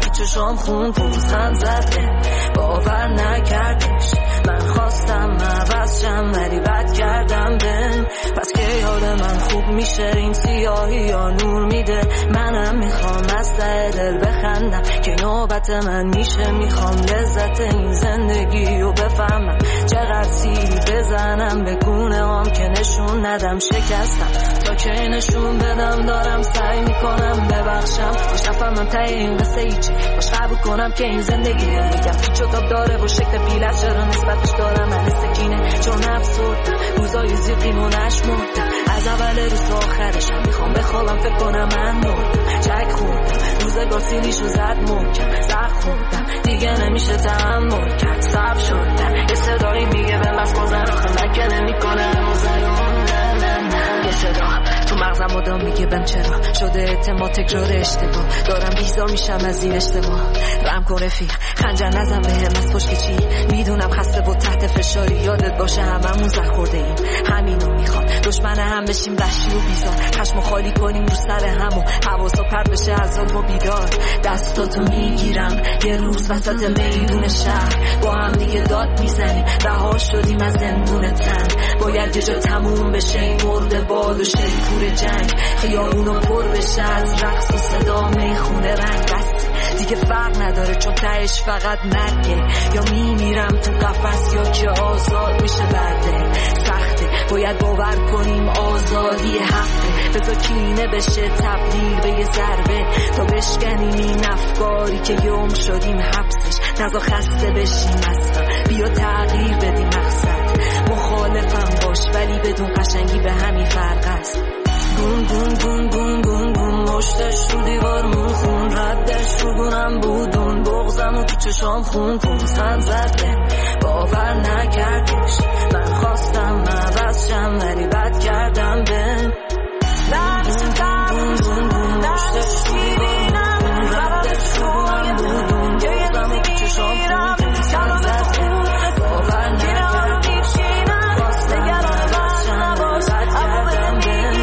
چشام خون پوزخند زده باور نکردش من خواستم عوض شم ولی بد کردم بهم پس که یاد من خوب میشه این سیاهی یا نور میده منم میخوام از ته دل بخندم که نوبت من میشه میخوام لذت این زندگی رو بفهمم چقدر سیری بزنم به گونه هم که نشون ندم شکستم تا که نشون بدم دارم سعی میکنم ببخشم باش نفهمم ته این قصه ایچی باش قبول کنم که این زندگی میگم پیچ و تاب داره و شکل بیلت چرا نسبتش دارم من سکینه چون افسردم روزای زیقیم و نشمردم از اول روز تا آخرشم میخوام بخوابم فکر کنم من مردم چک خوردم روزگار سیلیشو زد محکم زخ خوردم دیگه نمیشه تحمل کرد صبر شدم یه صدایی میگه به بس گذر آخه من که نمیکنه یه صدا تو مغزم مدام میگه بهم چرا شده اعتماد تکرار اشتباه دارم بیزار میشم از این اشتباه رم کن رفیق خنجر نزن بهم از پشت چی میدونم خسته و تحت فشاری یادت باشه هممون زخ خورده ایم همینو میخوام دشمن هم بشیم وحشی و بیزار خشمو خالی کنیم رو سر همو حواسا پرت بشه از ظلم و بیدار دستاتو میگیرم یه روز وسط میدون شهر با هم دیگه داد میزنیم رها شدیم از زندون تن باید یه جا تموم بشه این مرده باد و شیپور جنگ خیابونو پر بشه از رقص و صدا میخونه رنگ بس دیگه فرق نداره چون تهش فقط مرگه یا میمیرم تو قفس یا که آزاد میشه برده سخته باید باور کنیم آزادی حقه بذار کینه بشه تبدیل به یه ضربه تا بشکنیم این افکاری که گم شدیم حبسش نذار خسته بشیم اصلا بیا تغییر بدیم مقصد مخالفم باش ولی بدون قشنگی به همین فرق است گون گون گون گون گون گون مشتش رو دیوار خون ردش رو گونم بودون بغزم و تو چشام خون پوزخند زده باور نکردش من خواستم عوض شم ولی بد کردم بهم گون گون گون گون مشتش رو دیوار خون ردش رو گونم بودون بغزم و تو چشام خون پوزخند زده باور نکردش خواستم عوض شم ولی بد کردم بهم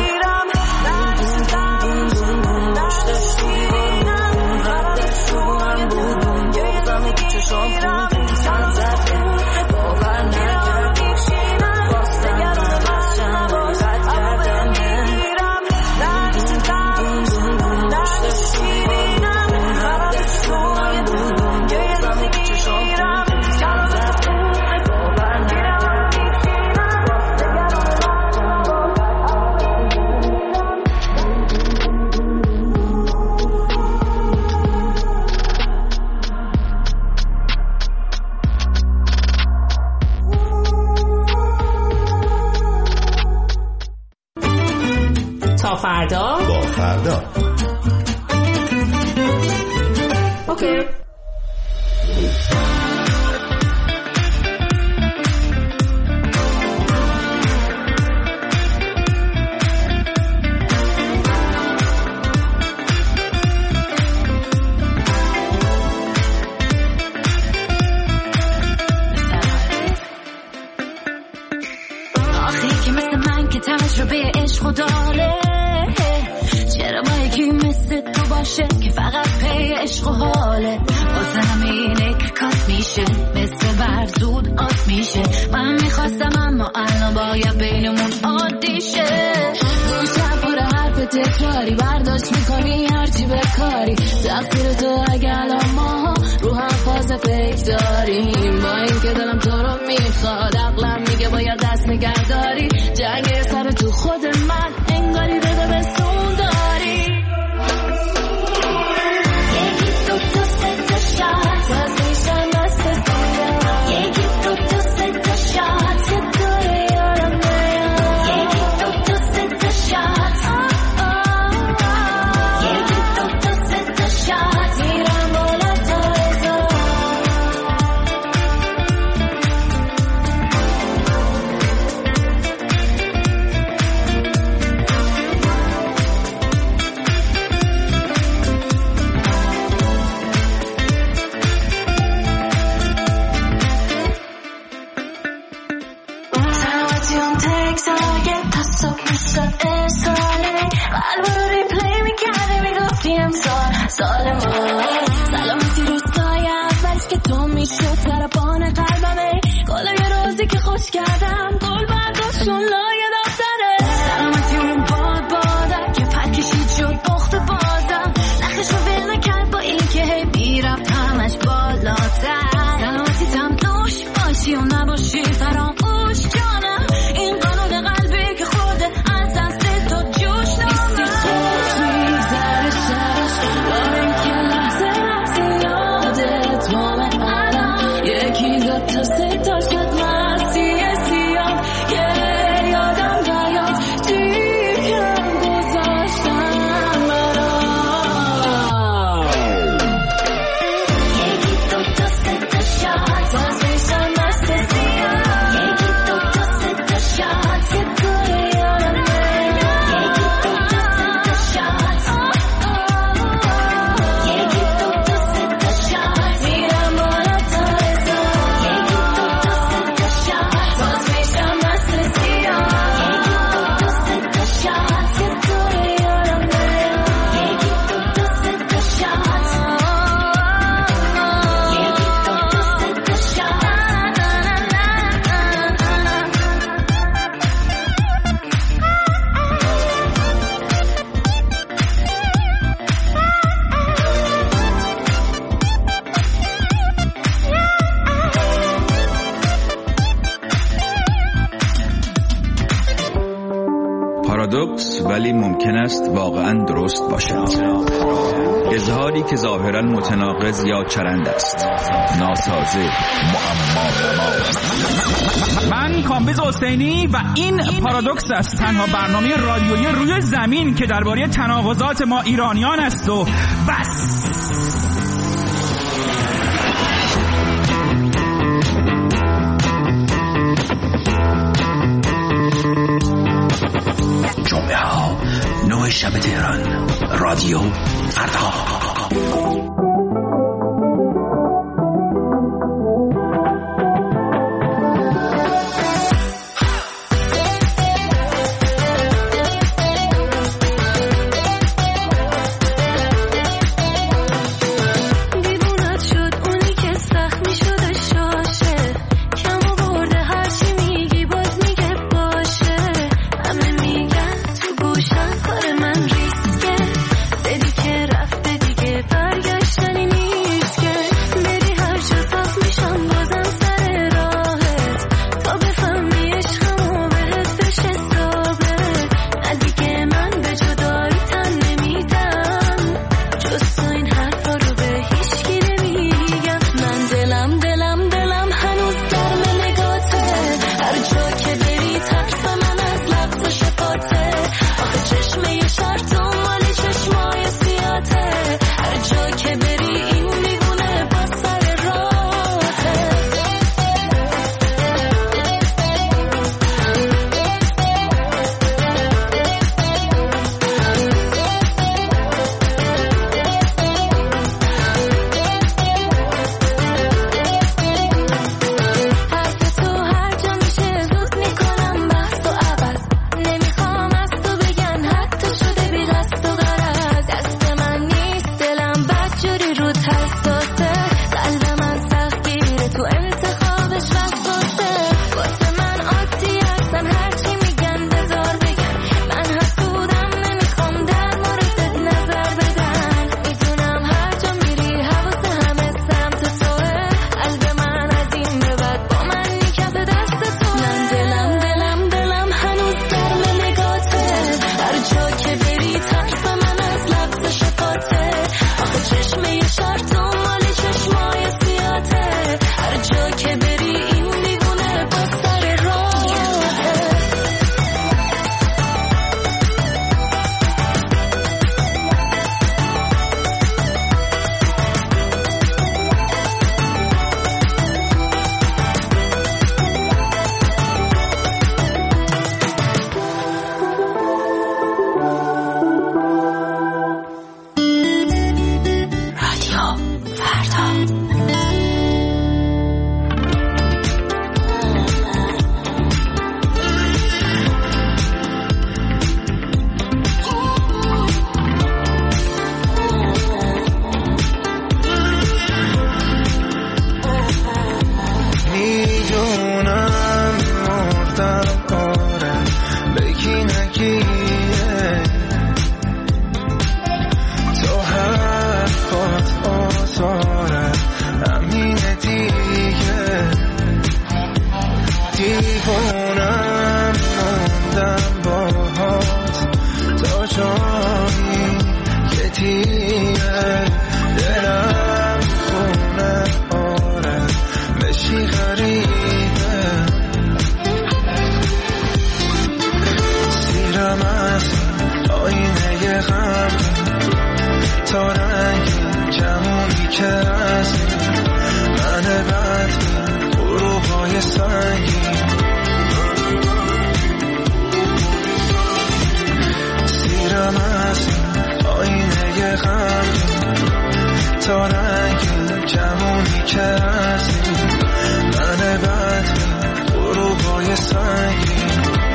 فردا با فردا اوکی آخی که مثل من که تجربه عشق داره چرا با یکی مثل تو باشه که فقط پی عشق و حاله واسه همینه که کات میشه مثل برزود آت میشه من میخواستم اما الان باید بینمون عادی شه روشن پر حرف تکراری برداشت میکنی هرچی بکاری تقصیر تو اگه الان ما رو هم فاز فکر داریم با این که دلم تو رو میخواد عقلم میگه باید دست نگهداری جنگ سر تو خود من انگاری رده به سون داری یکی تو تو ستا شات باز میشن دست سونده یکی تو تو ستا شات یه دوره یارم نیاد یکی تو تو ستا شات یکی تو تو ستا شات میرم بالا تا ازا سال ما عشق تو میشد سرپان قلبمه گل یه روزی که خوش کردم گل برداشتون لایه دفتره سلامتی اون باد بادم که پر کشید شد بخت بازم نخش رو ول نکرد با این که هی بیرفت همش بالاتر سلامتی تم دوش باشی و نباشی فراموش جانم این قانون قلبی که خورده از دست تو جوش نیستی خوش میگذره شش بار این که لحظه لحظه یادت مامه الان یکی دو تا سه تا شد مسیح سیاه یادم نیاد دیگم گذاشتم برام یکی دو تا سه تا شد باز میشم مست سیاه یکی دو تا سه تا شد یه دوره یادم نیاد یکی دو تا سه تا شد یکی دو تا سه تا شد میرم بالا تا ازا یکی دو تا سه تا شد باز میشم مست سیاه یکی دو تا سه تا شد یه دوره یادم نیاد یکی دو تا سه تا شد یکی دو تا سه تا پارادوکس ولی ممکن است واقعا درست باشد. اظهاری که ظاهرا متناقض یا چرند است. ناسازه، معما. من کامبیز حسینی و این پارادوکس است، تنها برنامه رادیویی روی زمین که درباره تناقضات ما ایرانیان است و بس. جمعه ها 9 شب تهران رادیو فردا. رفته غریبه سیرم از آینه غم تا رنگ جمونی که از من بد غروبای سنگین سیرم از آینه غم تا رنگ جمونی که از من بد غروبای سنگین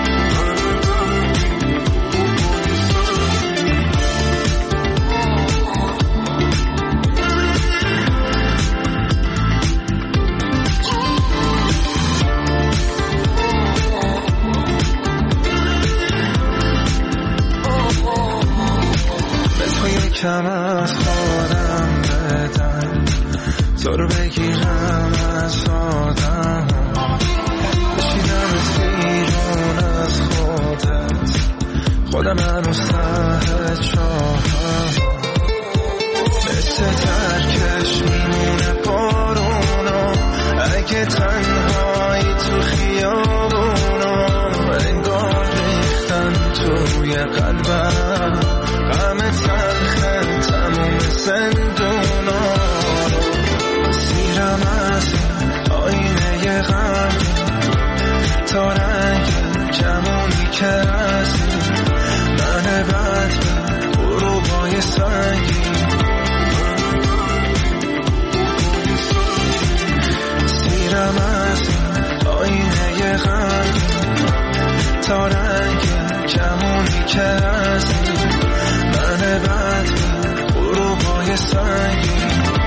کم از خودم بدم تو رو بگیرم از آدم بشیدم از بیرون از خودم هنوز ته چاهم مثل ترکش میمونه بارونا اگه تنهایی تو خیابونا انگار ریختن توی قلبم غم تلخه تموم زندونا سیرم از آینه غم تا رنگ جمونی که از من بد غروبای سنگین سیرم از آینه غم تا رنگ جمونی که از من بد غروبای سنگین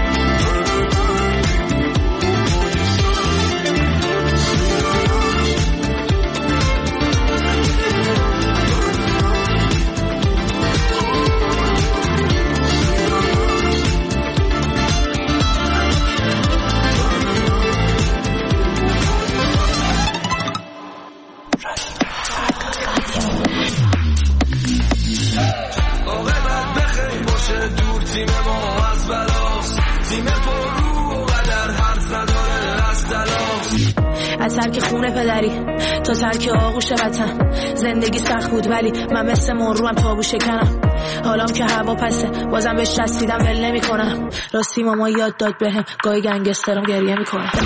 از ترک خونه پدری تا ترک آغوش وطن زندگی سخت بود ولی من مثل مرو هم تابو شکنم حالام که هوا پسه بازم بهش رسیدم ول نمی کنم راستی ماما یاد داد بهم گاهی گنگسترم گریه می کنم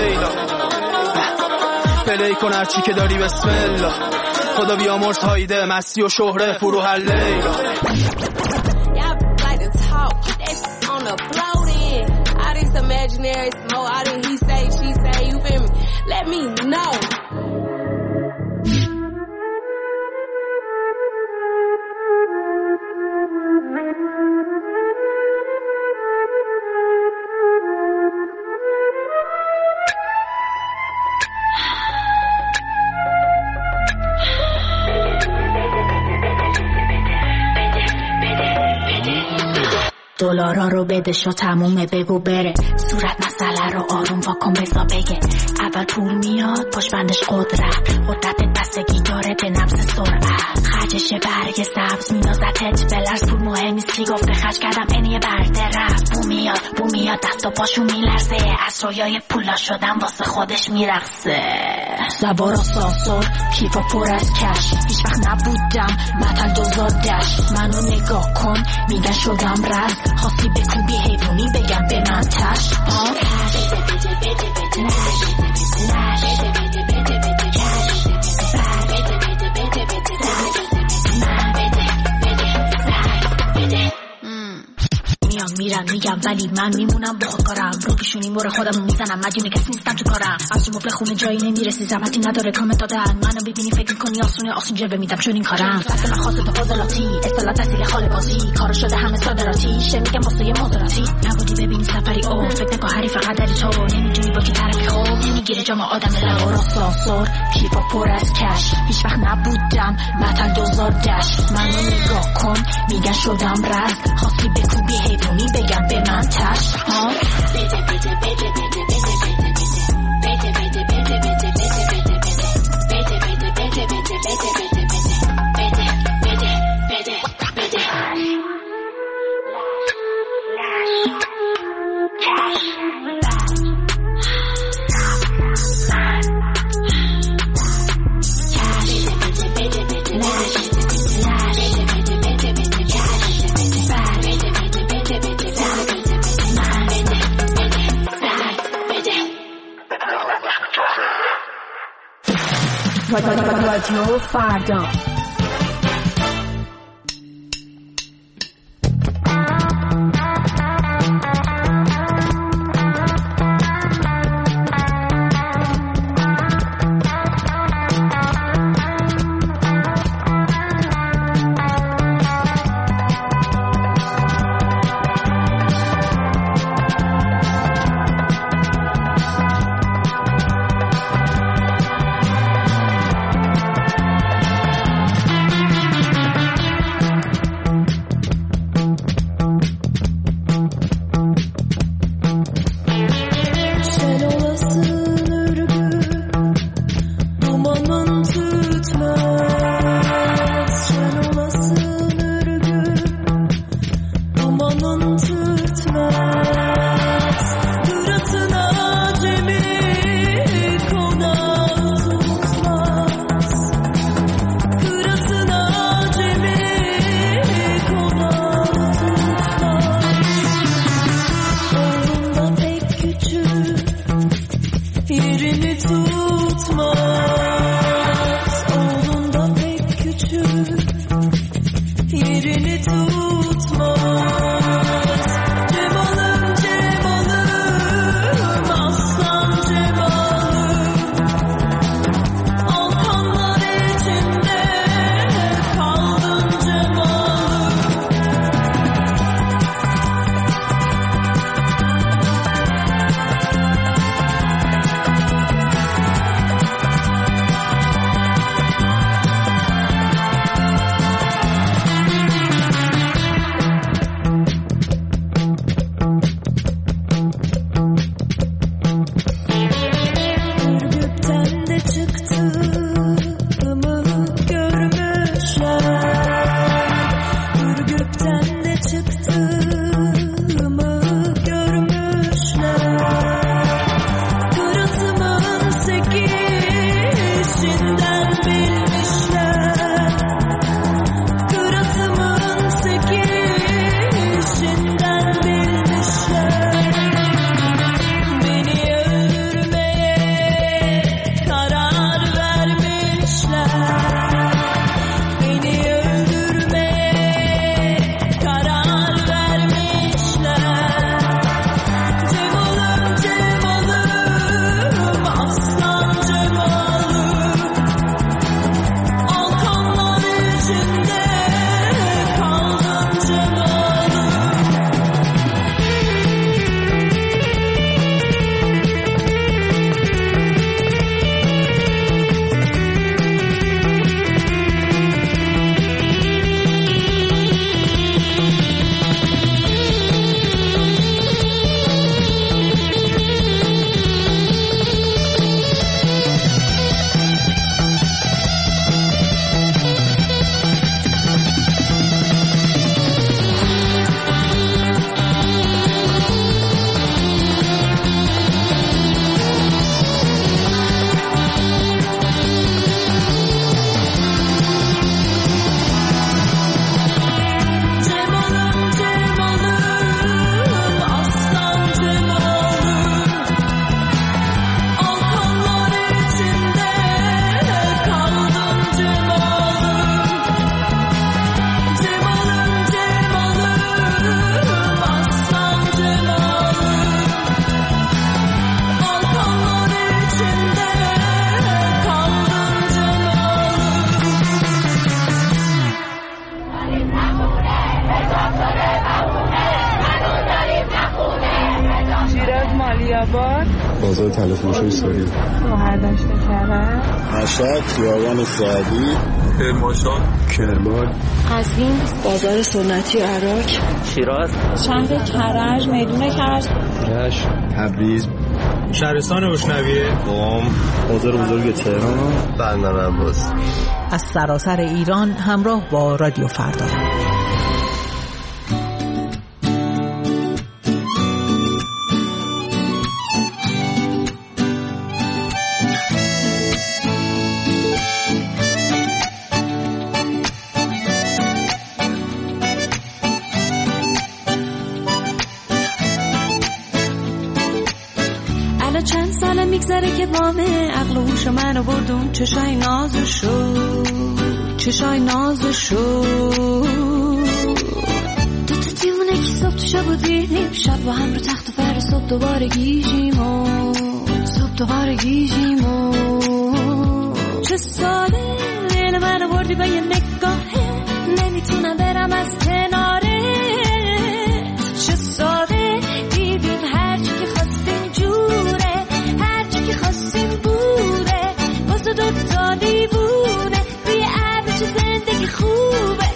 پلی کن هرچی که داری بسم الله خدا بیامرز هایده مستی و شهره فرو هر لیلا imaginary smoke, I didn't he say, she say, you feel me? Let me know. دلارا رو بده شو تمومه بگو بره صورت مسئله رو آروم واکن بزا بگه اول پول میاد پشت بندش قدرت بستگی داره به نفس سرعت خرجش برگ سبز مینازتت بلرز پول مهم نیست کی گفته خرج کردم اینیه برده رفت بو میاد دست و پاشو میلرزه از رویای پولا شدم واسه خودش میرقصه زبار آسانسور کیفا پر از کش هیچ وقت نبودم متن دوزار دشت منو نگاه کن میگن شدم رز خواستی بکوبی حیوانی بگم به من تش میرن میگم ولی من میمونم با کارم رو پیشونی مور خودم میزنم مدیونه کسی نیستم تو کارم از مبل خونه جایی نمیرسی زحمتی نداره کامنت دادن منو ببینی فکر کنی آسون جلوه میدم چون این کارم فصل من خاصه تو فاضلاتی اصالت اصیل خاله بازی کار شده همه صادراتی شه میگم واسه یه مزاراتی نبودی ببینی سفری او فکر نکن حریف قدری تو نمیدونی با کی طرفی خوب نمیگیره جام آدم لور آسانسور کیفا پر از کش هیچ وقت نبودم متن دوزار دشت منو نگاه کن میگن شدم رز خواستی بکوبی حیوانی بگم به من تش ها رادیو فردا. بازار تلفروشی سوری بهرداشت کرد مشهد خیابان سعدی کرمان قزوین بازار سنتی عراق شیراز شهر کرج میدون کرج رشت تبریز شهرستان اشنویه قم بازار بزرگ تهران بندر عباس. از سراسر ایران همراه با رادیو فردا. الان چند ساله میگذره که بامه عقل و هوش منو بردون چشای نازشو دو تا دیوونه که صبح تو شب و دیدیم شب با هم رو تخت و فر صبح دوباره گیجیم و چه ساله دل منو بردی با یه نگاهه نمیتونم برم از کناره چه ساده دیدیم هرچی که خواستیم جوره هرچی که خواستیم بوده واسه دوتا دیوونه روی ابر چه زندگی خوبه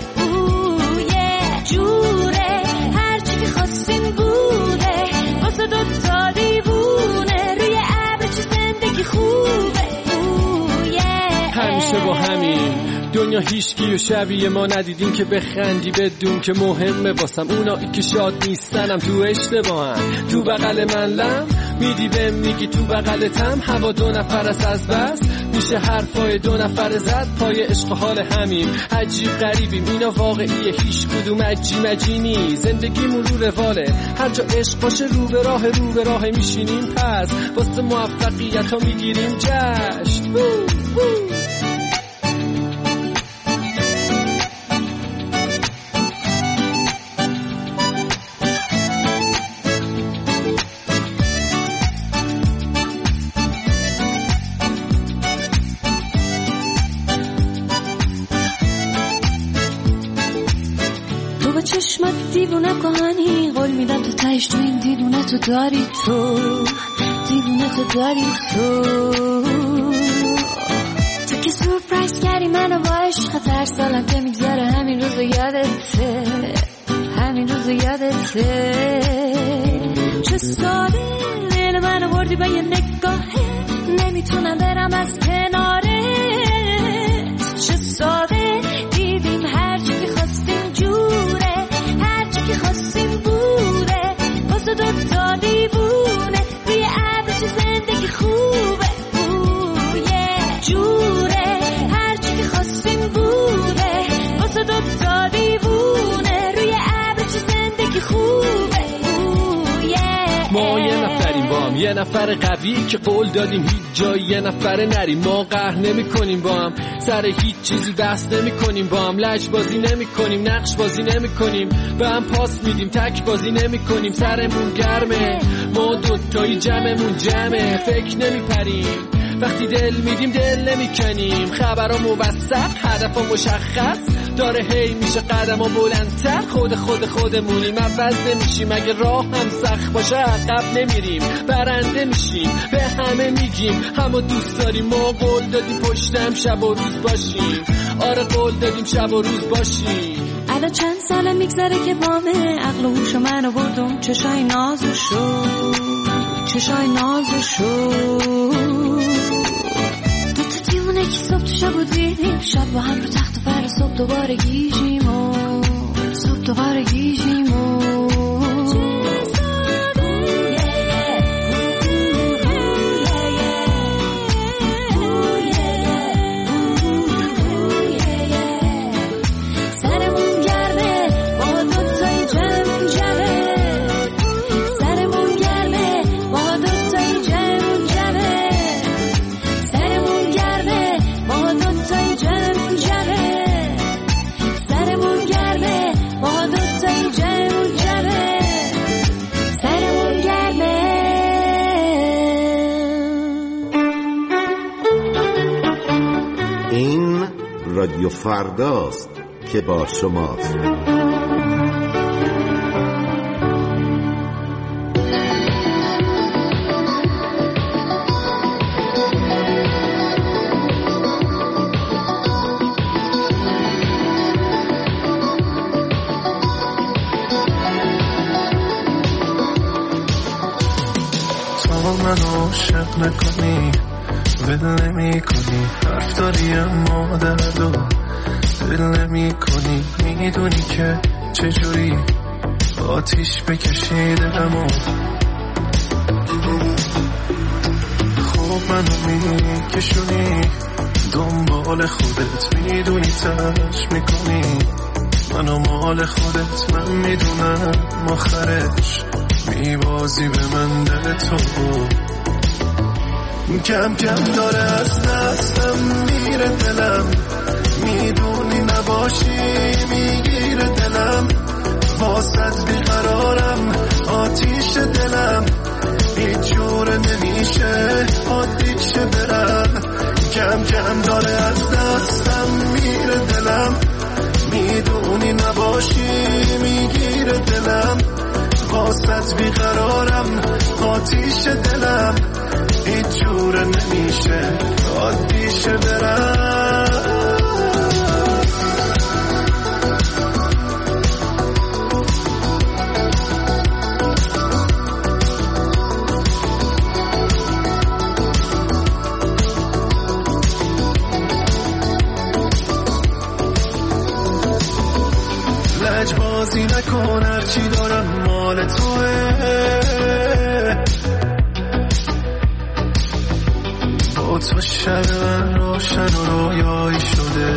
جوره هرچی که خواستیم بوده واسه دوتا دیوونه روی ابر چه زندگی خوبه همیشه با همین دنیا هیچکی و شبیه ما ندیدیم که بخندی بدون که مهمه واسم اونایی که شاد نیستنم تو اشتباهم تو بغل من لم میدی بهم میگی تو بغلتم هوا دو نفر است از بس میشه حرفای دو نفر زد پای عشق حال همیم عجیب غریبیم اینا واقعیه هیچ کدوم عجی نی زندگیمون رو رواله هر جا عشق باشه رو به راه میشینیم پس واسه موفقیت ها میگیریم جشن چشمت دیوونه کهانی قول میدم تو تایش تو این دیوونه تو داری تو که سورپرایز کردی منو با عشق هر سالم که میگذاره همین روز یادته چه ساده دل منو بردی با یه نگاهه نمیتونم برم از کناره چه ساده دیدیم هرچی که خواستیم جوره هرچی که خواستیم بوده واسه دوتا دیوونه روی ابر چه زندگی خوبه جوره هرچی که خواستیم بوده واسه دوتا دیوونه روی ابر چه زندگی خوبه ما یه نفریم با هم یه نفر قوی که قول دادیم هیچ جایی یه نفر نریم ما قهر نمی کنیم با هم سر هیچ چیزی بحث نمی کنیم با هم لج بازی نمی کنیم نقش بازی نمی کنیم به هم پاس میدیم تک بازی نمی کنیم سرمون گرمه ما دوتایی جمعمون جمعه فکر نمی پریم وقتی دل میدیم دل نمی کنیم خبرها موثق هدفها مشخص داره هی میشه قدم ها بلندتر خودمونیم عوض نمیشیم اگه راه هم سخت باشه عقب نمیریم برنده میشیم به همه میگیم همو دوست داریم ما قول دادیم پشتم شب و روز باشیم آره قول دادیم شب و روز باشیم الان چند ساله میگذره که بامه عقل و هوش منو بردم چشای نازشو دو تا دیوونه که صبح تو شب و دیدیم شب با هم رو تخت و فر صبح دوباره گیجیم و رادیو فرداست که با شماست. تا منو عاشق نکنی ول نمی کنی حرف داری اما درد و دل نمی کنی میدونی که چجوری آتیش بکشی دلمو خب منو میکشونی دنبال خودت میدونی تلاش میکنی منو مال خودت من میدونم آخرش میبازی به من دل تو کم کم داره از دستم میره دلم، میدونی نباشی میگیره دلم، واسط بیقرارم آتیش دلم، هیچ جوره نمیشه عادیشه برم، کم کم داره از دستم میره دلم، میدونی نباشی میگیره دلم، واسط بیقرارم آتیش دلم، هیچ جوره نمیشه عادیشه برم. لجبازی نکن هرچی دارم مال توه، با تو شب من روشن و رویایی شده،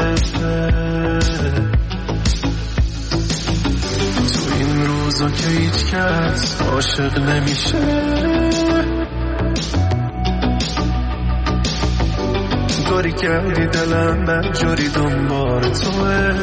تو این روزا که هیچ کس عاشق نمیشه، گاری کردی دلم بدجوری دنبال توه،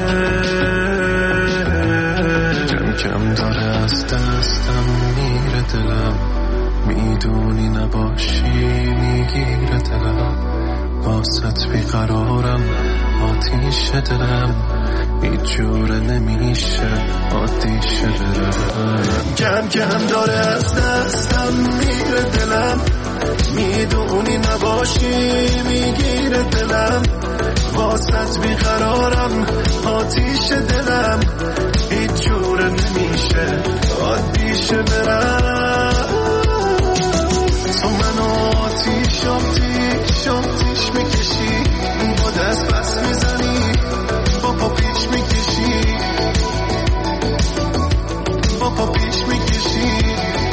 کم کم داره از دستم میره دلم، میدونی نباشی میگیره دلم، واسط بیقرارم آتیش دلم، هیچ جوره نمیشه عادیشه برم، کم کم داره از دستم میره دلم، میدونی نباشی میگیره دلم، واسط بیقرارم آتیش دلم، هیچ جوره نمیشه عادیشه برم، تو منو آتیش آتیش میکشی، با دست بس میزنی با پا پیش میکشی، با پا پیش میکشی.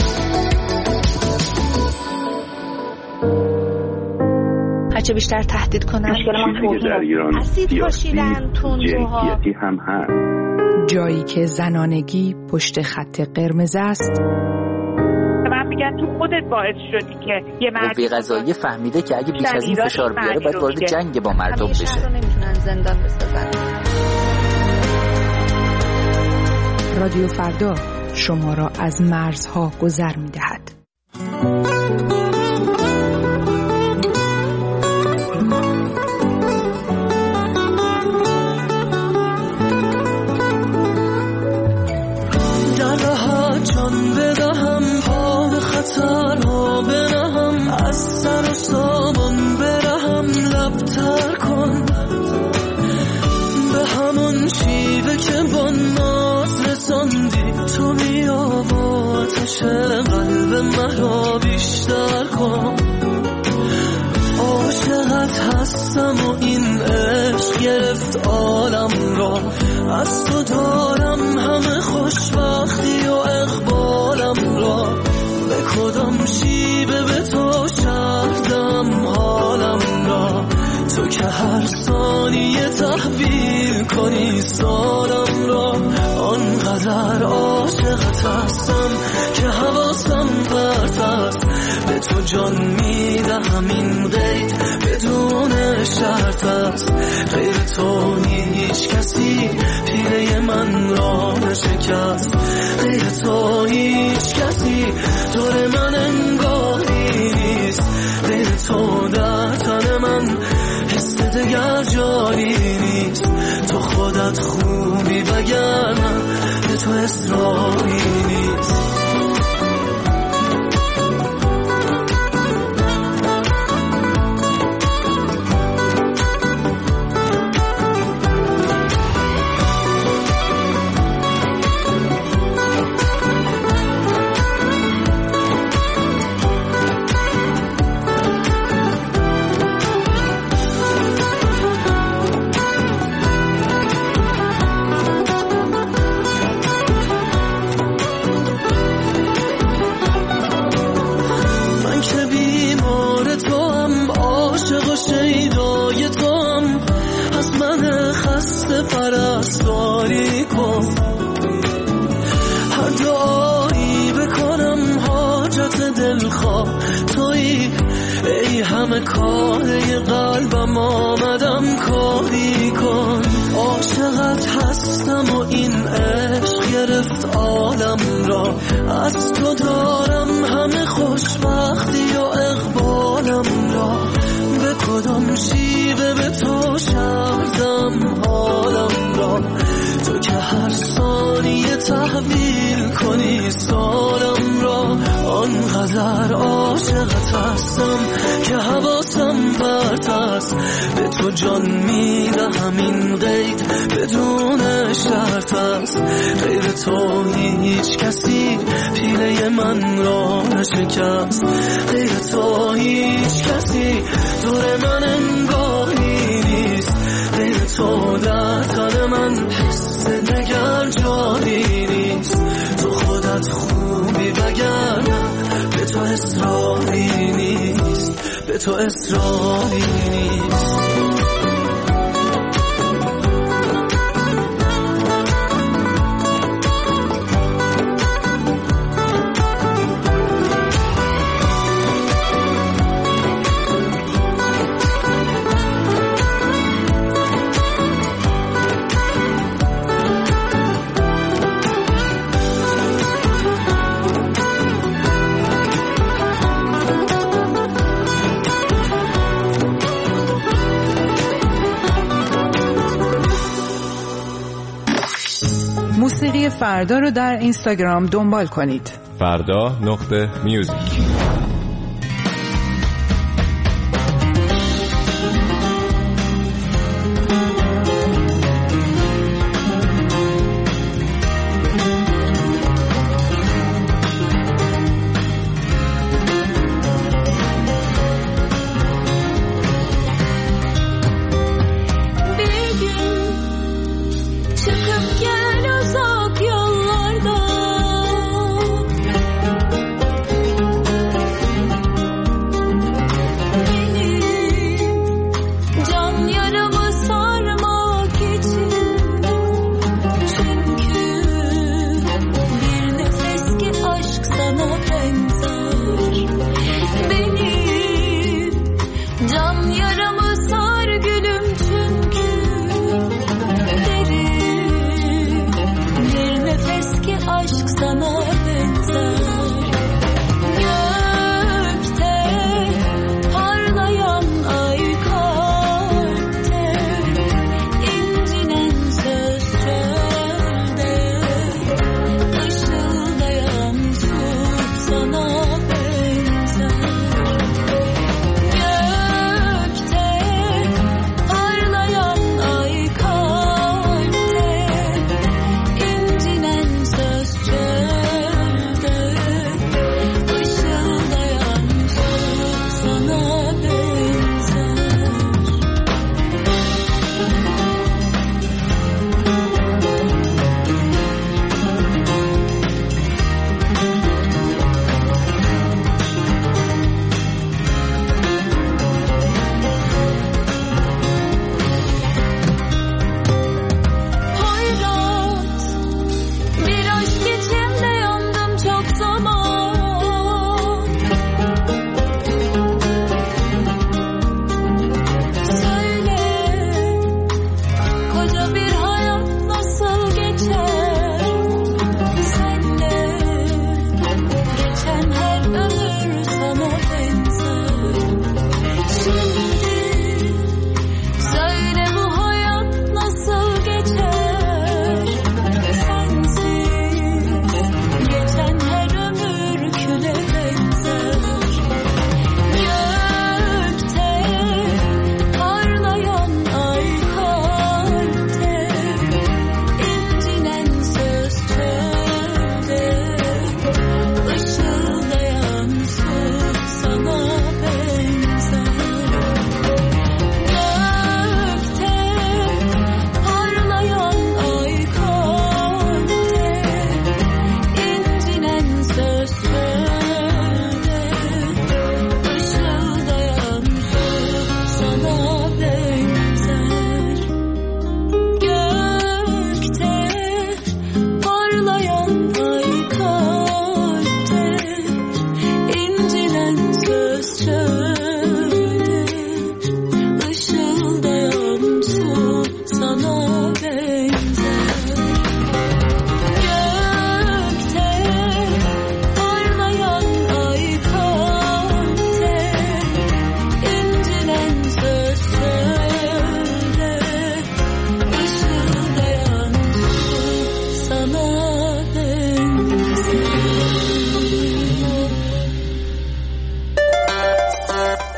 هرچه بیشتر تهدید کنن در ایران اسید پاشیدن تندروها هم هست، جایی که زنانگی پشت خط قرمز است. من میگم تو خودت باعث شدی که یه مرد قضایی فهمیده که اگه بیش از این فشار بیاره باید وارد جنگ با مردم بشه. همیشه رو نمیتونن زندان بسازن. رادیو فردا شما را از مرزها گذر می‌دهد. خطرها برهم، از سر و سامان برهم، لبتر کن به همون شیوه که با ناز رساندی، تو بیا با آتش قلب مرا بیشتر کن، عاشقت هستم و این عشق گرفت عالم را، از تو دارم همه خوشبختی و اقبالم را، به کدام شیوه به تو شهردم حالم را، تو که هر ثانیه تحویل کنی سالم را، آنقدر عاشقت هستم که حواسم پرت است، به تو جان میدهم این قید بدون شرط است، غیر تو هیچ کسی پیله من را نشکست، غیر تو هیچ کسی دور من انگاری نیست، غیر تو در تن من حس دگر جاری نیست، تو خودت خوبی وگرنه به تو اصراری نیست. بی همه کاره قلبم آمدم کاری کن. عاشقت هستم و این عشق گرفت عالم را، از تو دارم همه خوشبختی و اقبالم را. به کدام شیوه به تو شردم حالم را، تو که هر ثانیه تحویل کنی سالم را. آنقدر عاشقت هستم که حواسم پرت است، به تو جان میدهم این قید بدون شرط است. غیر تو هیچ کسی پیله من را نشکست، غیر تو هیچ کسی دور من انگاهی نیست. غیر تو در تن من حس دگر جایی نیست. تو خودت خوبی وگرنه به تو اصراری نیست، به تو اصراری نیست. موسیقی فردا رو در اینستاگرام دنبال کنید. فردا.music.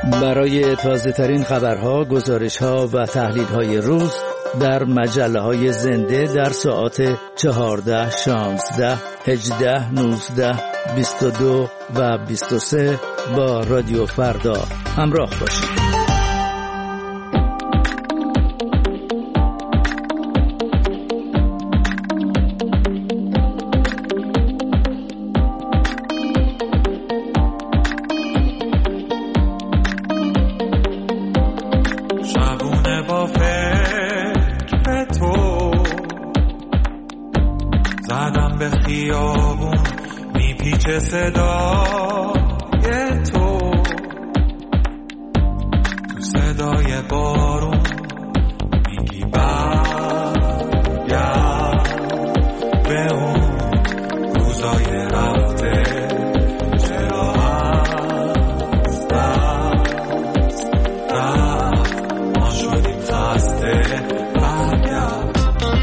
برای تازه ترین خبرها، گزارش ها و تحلیل های روز در مجله های زنده در ساعات 14, 16, 18, 19, 22 و 23 با رادیو فردا همراه باشید. صدای تو صدای بارون میگی برگرد به اون روزای رفته، چرا از دست رفت ما شدیم خسته. برگرد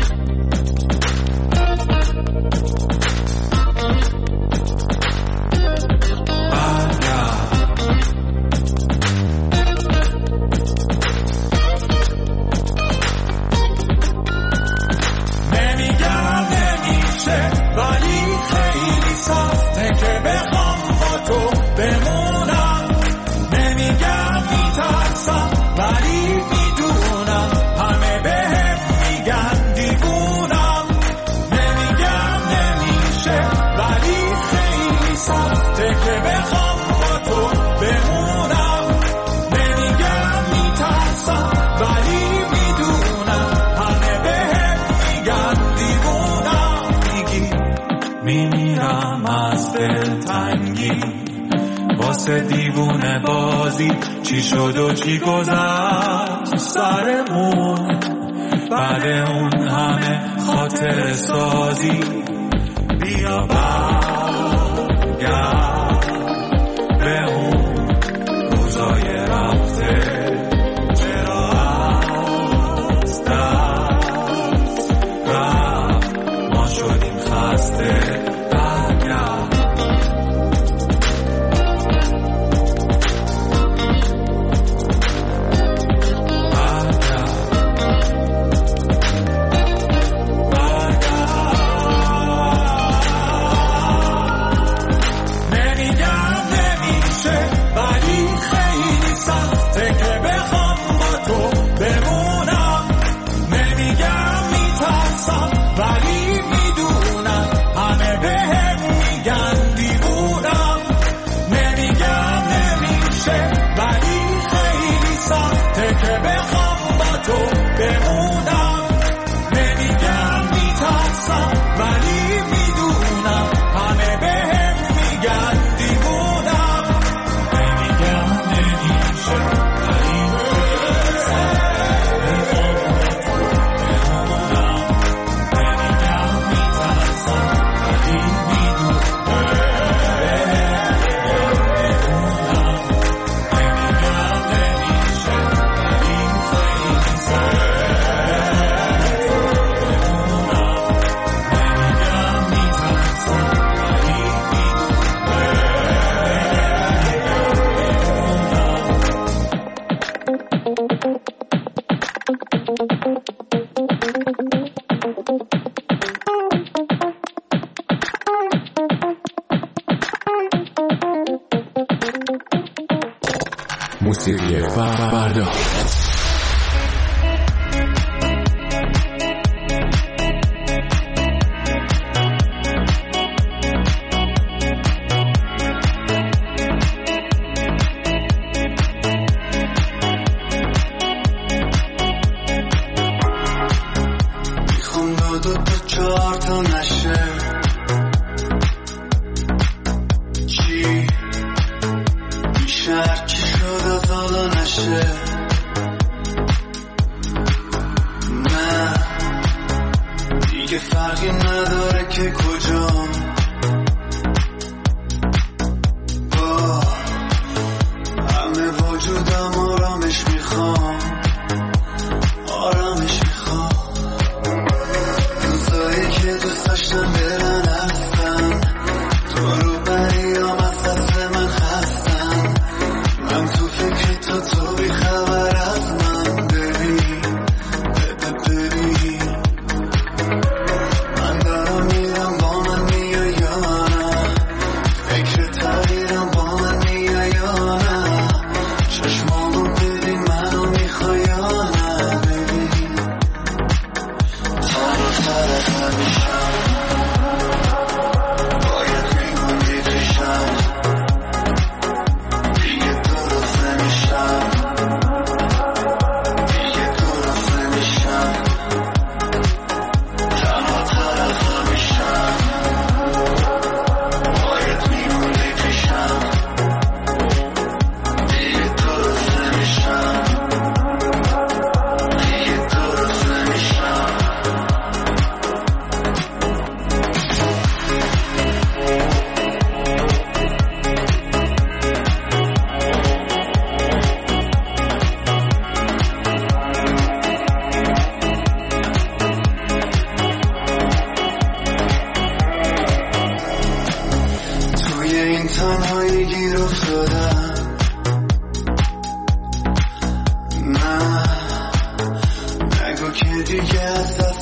واسه دیوونه بازی چی شد و چی گذشت سرمون، بعد اون همه خاطر سازی بیا برگرد به اون روزای رفته، چرا از دست رفت ما شدیم خسته. برگرد موسیقی فردا. تو رو بریم از دست من خستم، من تو فکر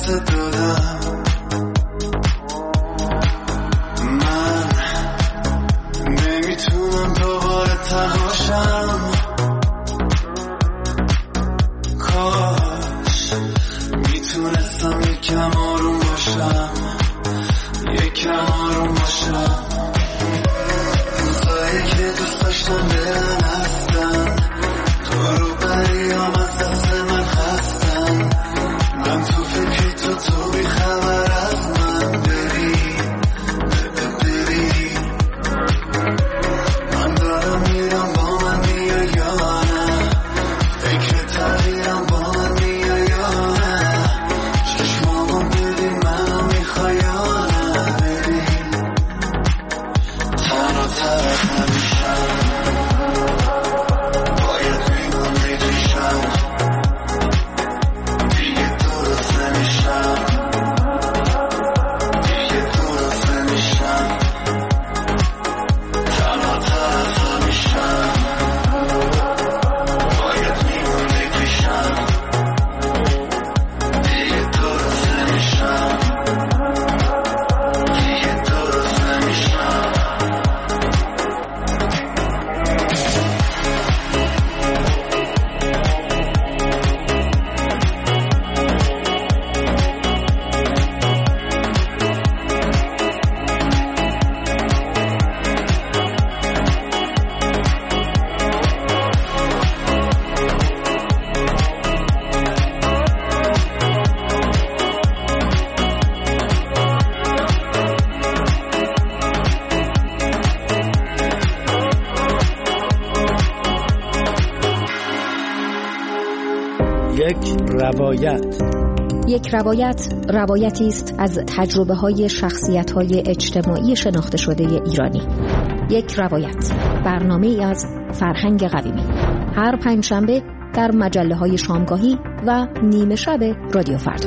دست دادم من نمیتونم دوباره تنهاشم کاش میتونستم یکم آروم باشم روزایی که دوست داشتم برن هستن تو رو بریام از دست من هستن من تو فکر تو بی خبر از من ببین من دارم میرم با من میای یا نه فکر تغییرم با من میای یا نه چشمامو ببین منو میخوای یا نه ببین تنها طرف نمیشم باید میمون میکشم دیگه درست نمیشم تنها طرف نمیشم باید میمون میکشم دیگه درست نمیشم یک روایت روایتی است از تجربه‌های شخصیت‌های اجتماعی شناخته شده ایرانی. یک روایت برنامه‌ای از فرهنگ قویمی، هر پنجشنبه در مجله‌های شامگاهی و نیمه شب رادیو فردا.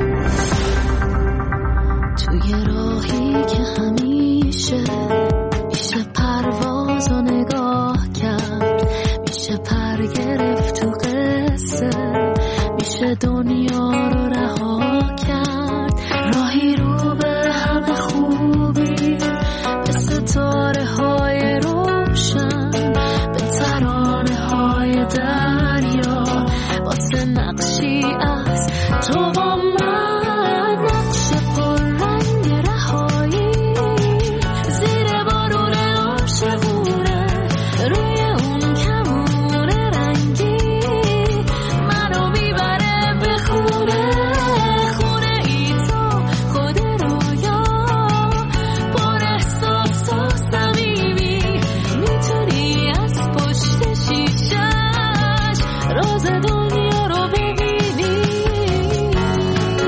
توی راهی که همیشه میشه پرواز و نگاه کرد، میشه پر گرفت تو قصه، میشه دنیا رو رها کرد، راهی رو به همه خوبی، به ستاره های روشن، به ترانه های دریا، واسه نقشی از تو و من، نقش پر رنگ رهایی، زیر بارون عاشقونه، روی اون کمون رنگی، منو میبره به خونه ای تو خود رویا، پر احساس و صمیمی، میتونی از پشت شیشش راز دنیا رو ببینی.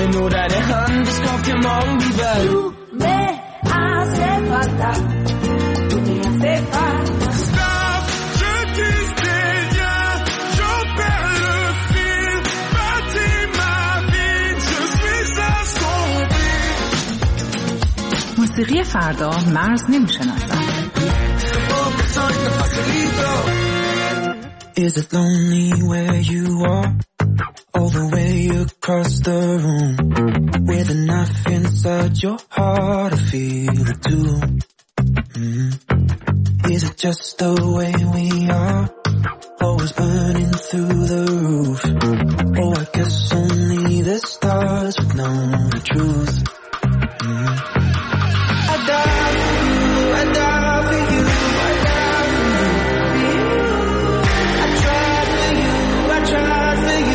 know that it hands off your mom be bad. You me hace falta, tú me hace falta. Stop, je disais rien, je perds le fil, bâtis ma vie, je suis assombri. موسیقی فردا مرز نمی‌شناسد. Is it lonely where you are? All the way across the room, with a knife inside your heart, I feel it too. Is it just the way we are, always burning through the roof? Oh, I guess only the stars would know the truth. I die for you, I die for you, I die for you. I tried for you, I tried for you.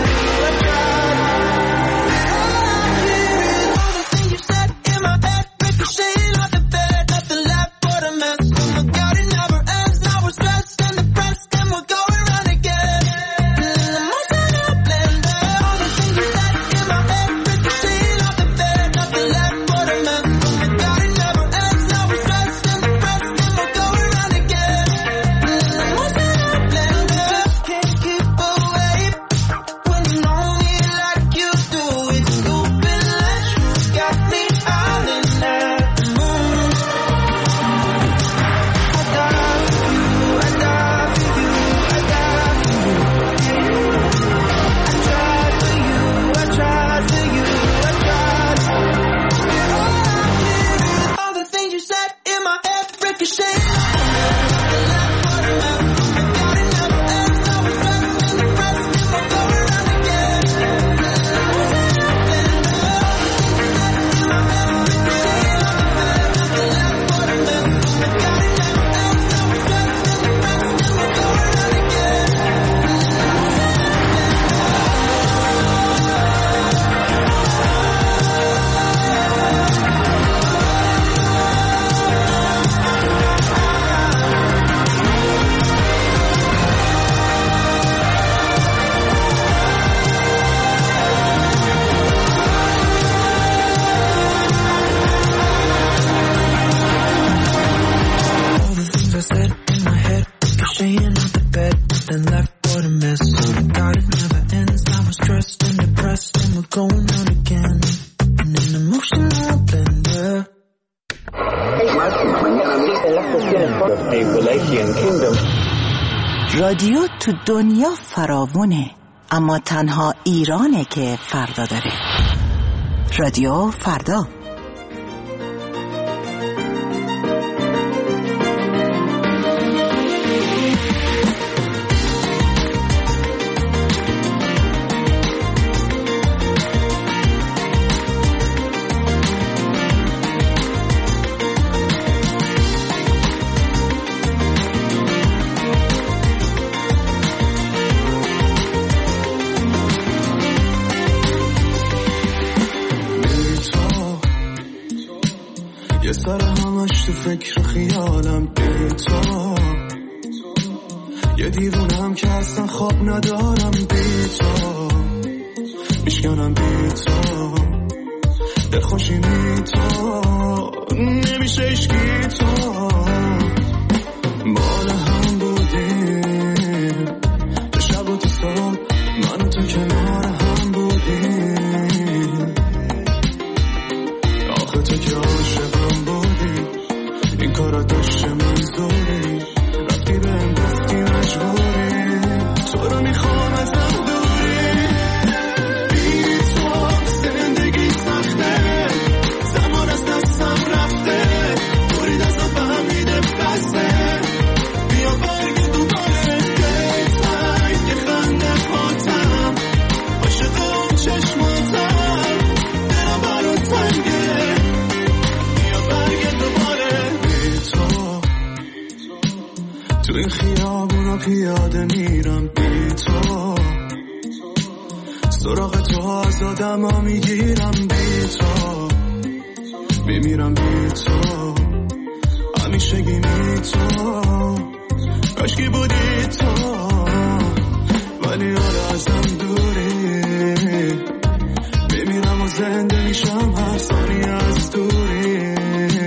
رادیو تو دنیا فراوونه، اما تنها ایرانه که فردا داره. رادیو فردا. فکر خیالم بی تو، یه دیوونم که اصلا خواب ندارم بی تو، میشکنم بی تو، دلخوشی تو، نمیشه اشکی تو، مال هم بودیم تو شب و تو صبح، من و تو کنار هم بودیم، آخه تو که عاشقم بودی، این کارا داشته منظوری، رفتی بهم گفتی مجبوری، تو رو میخوام ازم دوری، بی تو زندگی سخته، زمان از دستم رفته، دوری دستم فهمیده بسته، بیا برگه دوباره دیتای که خنده پاتم، عاشق اون چشماتم، دلم برات تنگه، بیا برگه دوباره. تو این خیابونا پیاده میرم بی تو، سراغ تو از آدما میگیرم بی تو، میمیرم بی تو، همیشه گیمی تو، کاشکی بودی تو، ولی حالا ازم دوری، بمیرم و زنده میشم هر ثانیه از دوری.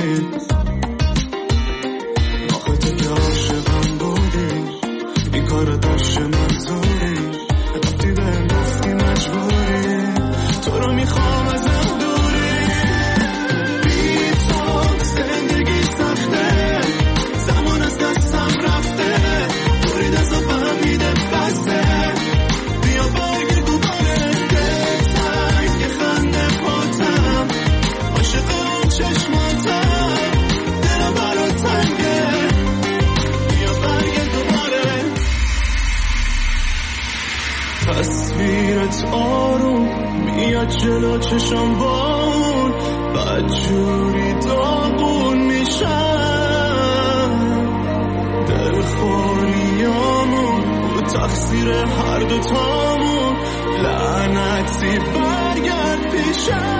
آخه تو که عاشقم بودی این کار داشت منظوری. وقتی بهم گفتی مجبوری تو رو میخوام ازم دوری. بی تو زندگی سخته زمان از دستم رفته دوری دست و فهمیده بسته. بیا برگرد دوباره دلتنگ که خنده پاتم عاشق اون چشماتم دلم برات تنگه. بیا برگرد دوباره. تصویرت آروم میاد جلو چشم با اون بدجوری داغون میشم. دل خالیامون بود تقصیر هر دوتامون لعنتی برگرد پیشم.